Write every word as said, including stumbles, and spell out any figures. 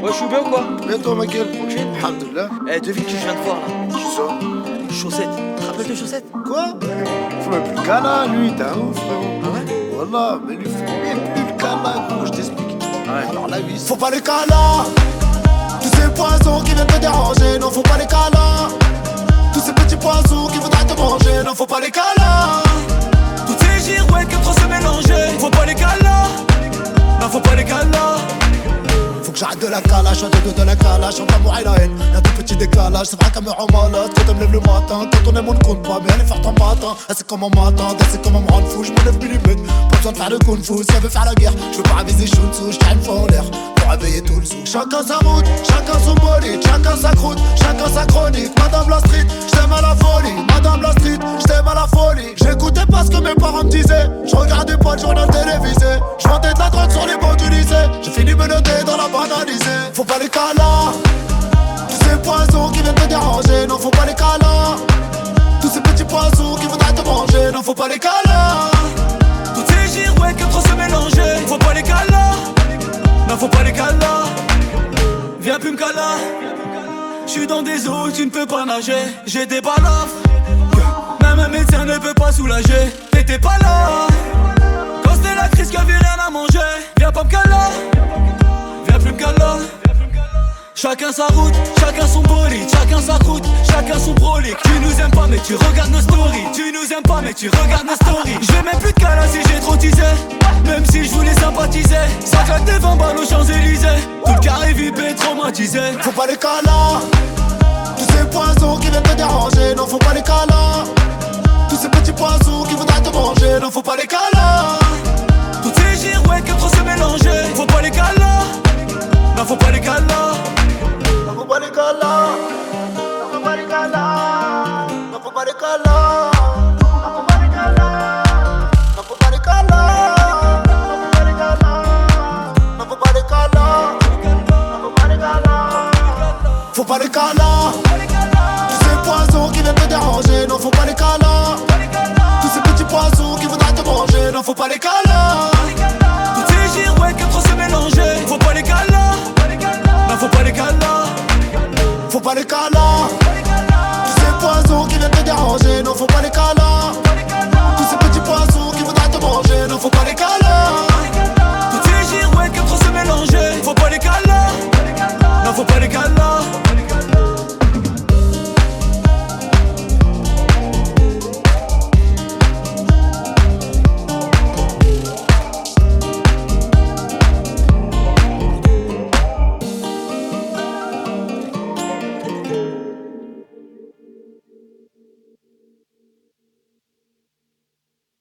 Ouais, je suis bien ou quoi? Bien toi ma gueule. Tranquille. Alhamdoulilah. Eh, devine qui je viens de voir là. Qui ça? Chaussettes. Tu te rappelles de chaussettes? Quoi? Faut même plus le cas là, lui, t'es un ouf frérot. Ah ouais? Wallah, mais lui, faut même plus le cas là, gros, je t'explique. Ouais. Alors la vie, Faut pas les câlins. Tous ces poissons qui viennent te déranger, non faut pas les câlins. Tous ces petits poissons qui voudraient te manger, non faut pas les câlins. Toutes ces girouettes qui trop se mélanger, faut pas les câlins. Non faut pas les câlins. Faut que j'arrête de la calage, je de de la calage, on va mourir la haine. Y'a des petits décalages, c'est vrai qu'elle me rend malade. Quand elle me lève le matin, quand on aime on ne compte pas, mais elle est forte en matin. Elle sait comment m'attendre, elle sait comment me rendre fou. Je me lève millimètre, pas besoin de faire le kung fu. Si elle veut faire la guerre, je veux pas aviser Shunsu, je tiens une fois en l'air pour réveiller tout le zoo. Chacun sa route, chacun son bolide, chacun sa croûte, chacun sa chronique. Madame la street, j't'aime à la folie. Madame la street, j't'aime à la folie. J'écoutais pas ce que mes parents me disaient. Je regardais pas le journal télévisé. Je vendais de la drogue sur les bancs du lycée. J'ai fini menotté dans la banalisée. Faut pas les câlins. Tous ces poissons qui viennent te déranger, non faut pas les câlins. Tous ces petits poissons qui voudraient te manger, non faut pas les câlins. Toutes ces girouettes qui trop se mélanger, faut pas les câlins. Non faut pas les câlins. Viens plus me câlin. J'suis dans des eaux où tu ne peux pas nager. J'ai des balafres. Même un médecin ne peut pas soulager. T'étais pas là quand c'était la crise qui avait rien à manger. Viens pas me câlin. Viens plus me câlin. Chacun sa route, chacun son bolide, chacun sa croûte, chacun son brolique. Tu nous aimes pas mais tu regardes nos stories. Tu nous aimes pas mais tu regardes nos stories. Je vais même plus de câlin si j'ai trop teasé. Même si je voulais sympathiser. Ça claque des vingt balles aux Champs-Élysées. Tout le carré vipé traumatisé. Faut pas les câlins. Tous ces poissons qui viennent te déranger, non faut pas les câlins. Tous ces petits poissons qui voudraient te manger, non faut pas les câlins. Toutes ces girouettes qui trop se mélanger, faut pas les câlins. Non faut pas les câlins. Non faut pas les câlins. Non faut pas les câlins. Non faut pas les câlins. Non faut pas les câlins. Non faut pas les câlins. Non faut pas les câlins. Non faut pas les câlins. Faut pas les câlins. Tous ces poissons qui viennent te déranger, non faut pas les câlins. Tous ces petits poissons qui voudraient te manger, non faut pas les câlins. Toutes ces girouettes qui trop se mélanger, faut pas les câlins. Non faut pas les câlins. Faut pas les câlins. Tous ces poissons qui viennent te déranger, non faut pas les câlins. Tous ces petits poissons qui voudraient te manger, non faut pas les câlins. Toutes ces girouettes qui trop se mélanger, faut pas les câlins. Non faut pas les câlins.